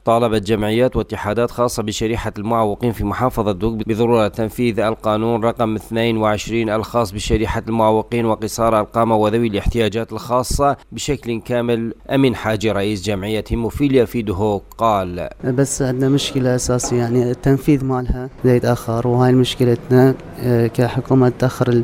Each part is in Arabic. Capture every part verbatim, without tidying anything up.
طالبت جمعيات واتحادات خاصة بشريحة المعوقين في محافظة دهوك بضرورة تنفيذ القانون رقم اثنين وعشرين الخاص بشريحة المعوقين وقصار القامة وذوي الاحتياجات الخاصة بشكل كامل. أمين حاجي رئيس جمعية هيموفيليا في دهوك قال: بس عندنا مشكلة أساسية، يعني التنفيذ مالها زي يتأخر، وهاي مشكلتنا كحكومة تأخر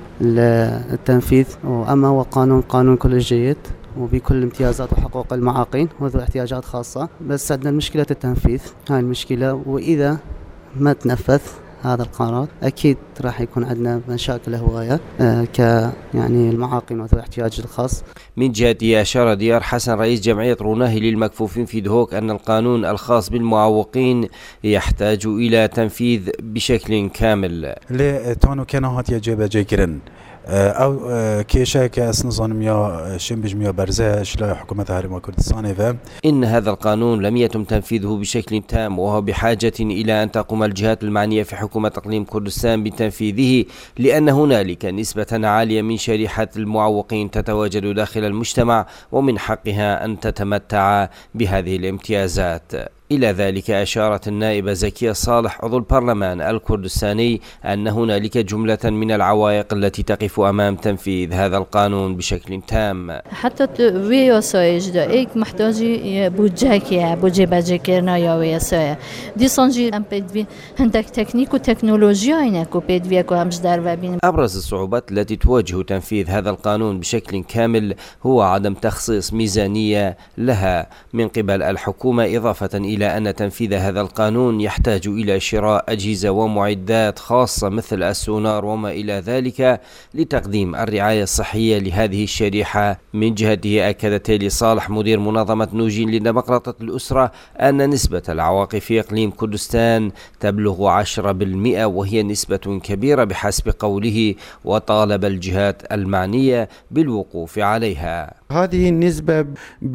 التنفيذ. وأما هو قانون قانون كل جيد وبكل امتيازات وحقوق المعاقين وذوي احتياجات خاصة، بس عندنا مشكلة التنفيذ، هاي المشكلة. وإذا ما تنفذ هذا القرار أكيد راح يكون عندنا مشاكل هواية آه ك يعني المعاقين وذوي الاحتياج الخاص. من جهته أشار ديار حسن رئيس جمعية روناهي للمكفوفين في دهوك أن القانون الخاص بالمعوقين يحتاج إلى تنفيذ بشكل كامل. ل تانو كناهات يجب جيكرن او كيشا كاس نظام يا شنبج يا برزاش لا حكومة هرم كردستان. ف إن هذا القانون لم يتم تنفيذه بشكل تام، وهو بحاجة إلى أن تقوم الجهات المعنية في حكومة إقليم كردستان بتنفيذه، لأن هنالك نسبة عالية من شريحة المعوقين تتواجد داخل المجتمع ومن حقها أن تتمتع بهذه الامتيازات. إلى ذلك أشارت النائبة زكية صالح عضو البرلمان الكردستاني أن هنالك جملة من العوائق التي تقف أمام تنفيذ هذا القانون بشكل تام. حتى وياسايج دا إيك محتاجي بودجاكيا بودجي باجيكيرنا يا وياسايا دي صنجي أم بيدفي هندك تكنيك وتكنولوجيا إنكو بيدفيكو همش دار بين. أبرز الصعوبات التي تواجه تنفيذ هذا القانون بشكل كامل هو عدم تخصيص ميزانية لها من قبل الحكومة، إضافة إلى أن تنفيذ هذا القانون يحتاج إلى شراء أجهزة ومعدات خاصة مثل السونار وما إلى ذلك لتقديم الرعاية الصحية لهذه الشريحة. من جهته أكد تيلي صالح مدير منظمة نوجين لديمقراطية الأسرة أن نسبة العواقب في إقليم كردستان تبلغ عشرة بالمئة، وهي نسبة كبيرة بحسب قوله، وطالب الجهات المعنية بالوقوف عليها. هذه النسبة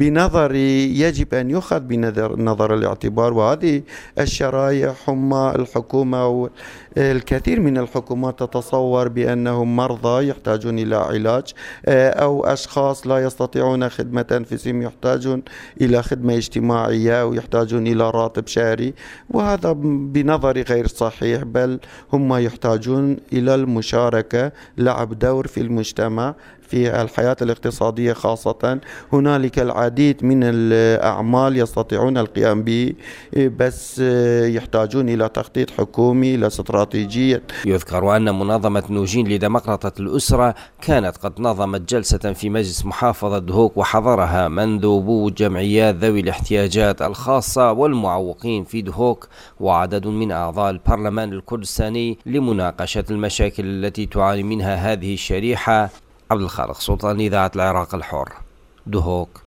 بنظري يجب أن يؤخذ بنظر نظر الاعتبار، وهذه الشرائح هم الحكومة والكثير من الحكومات تتصور بأنهم مرضى يحتاجون إلى علاج أو أشخاص لا يستطيعون خدمة أنفسهم يحتاجون إلى خدمة اجتماعية ويحتاجون إلى راتب شهري، وهذا بنظري غير صحيح، بل هم يحتاجون إلى المشاركة، لعب دور في المجتمع في الحياة الاقتصادية خاصة. هنالك العديد من الأعمال يستطيعون القيام به، بس يحتاجون إلى تخطيط حكومي، إلى استراتيجية. يذكر أن منظمة نوجين لديمقراطية الأسرة كانت قد نظمت جلسة في مجلس محافظة دهوك وحضرها مندوبو جمعيات ذوي الاحتياجات الخاصة والمعوقين في دهوك وعدد من أعضاء البرلمان الكردستاني لمناقشة المشاكل التي تعاني منها هذه الشريحة. عبد الخالق سلطان، إذاعة العراق الحر، دهوك.